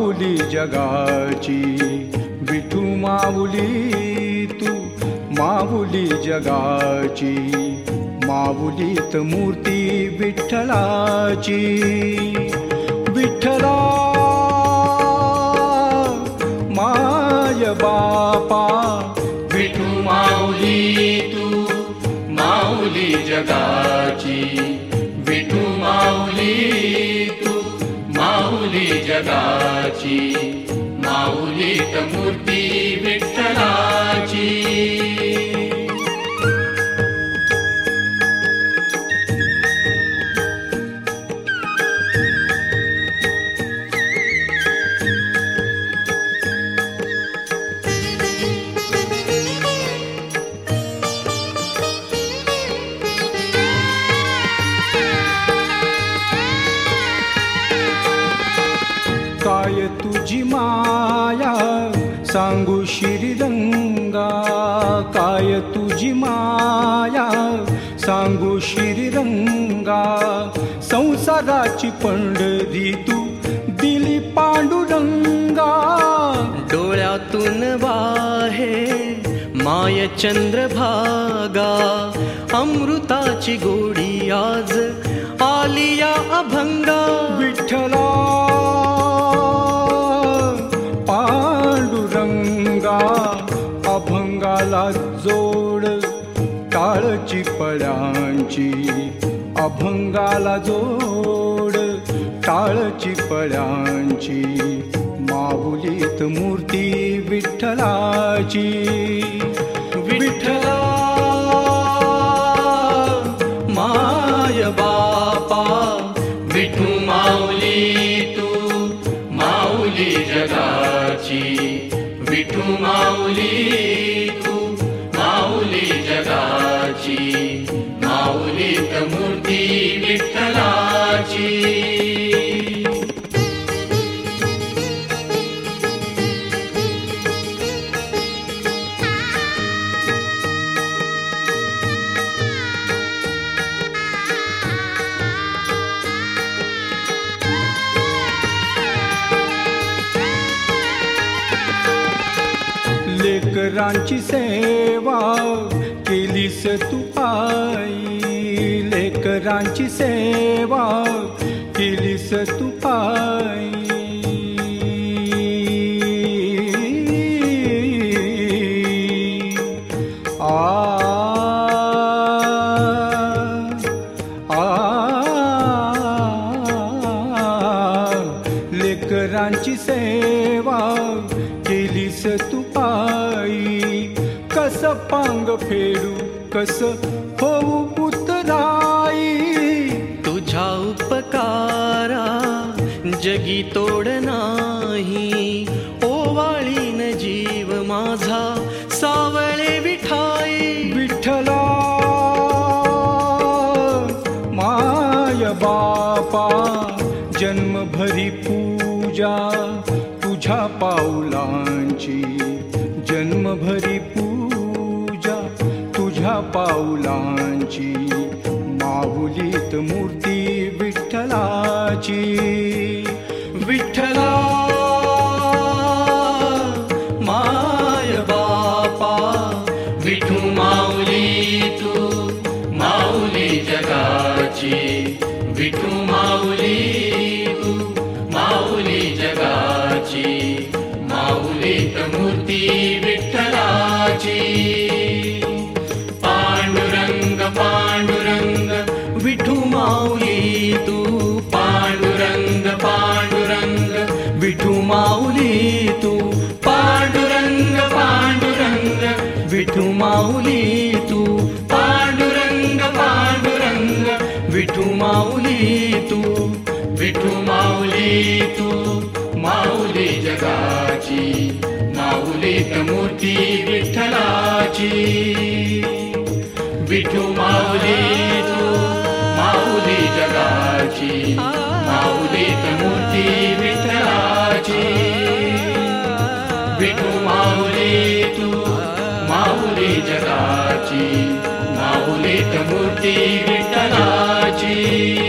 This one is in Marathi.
माऊली जगाची, विठू माऊली तू माऊली जगाची, माऊलीत मूर्ती विठ्ठलाची. विठ्ठला माय बापा, विठू माऊली तू माऊली जगाची, विठू माऊली तू माऊली जगाची, माऊलीत मूर्ती विठ्ठलाची. काय तुझी माया सांगू श्रीरंगा, काय तुझी माया सांगू श्रीरंगा, संसाराची पंढरी तू दिली पांडुरंगा. डोळ्यातून वाहे माय चंद्रभागा, अमृताची गोडी आज आलिया अभंगा. विठ्ठला पांडुरंगा, अभंगाला जोड टाळची पळ्यांची, अभंगाला जोड टाळची पळ्यांची, माऊलीत मूर्ती विठ्ठलाची. विठ्ठला माय बापा, विठू माऊली तू माऊली जगाची, विठू माऊली तू माऊली जगाची, माऊलीत मूर्ती विठ्ठलाची. लेकरांची सेवा केलीस तू आई, लेकरांची सेवा केलीस तू आई. लेकरांची सेवा केलीस तू आई, कस पांग फेडू कस होऊ उतराई. तुझ्या उपकारा जगी तोड नाही, ओवाळीन जीव माझा सावळे विठाई. विठ्ठला माय बापा, जन्मभरी पूजा तुझ्या पाऊलांची, जन्मभरी पूजा तुझ्या पाऊलांची, माऊलीत मूर्ती विठ्ठलाची. विठ्ठला माय बापा, विठू माऊली तू माऊली जगाची, विठू माऊली तू माऊली जगाची, माऊलीत मूर्ती विठ्ठलाची. पांडुरंग पांडुरंग विठू माऊली तू, पांडुरंग पांडुरंग विठू माऊली तू, पांडुरंग पांडुरंग विठू माऊली तू, पांडुरंग पांडुरंग विठू माऊली तू, विठू माऊली तू माऊली जगाची, माऊलीत मूर्ती विठ्ठलाची. विठू माऊली तू माऊली जगाची, माऊलीत मूर्ती विठ्ठलाची. विठू माऊली तू माऊली जगाची, माऊलीत मूर्ती विठ्ठलाची.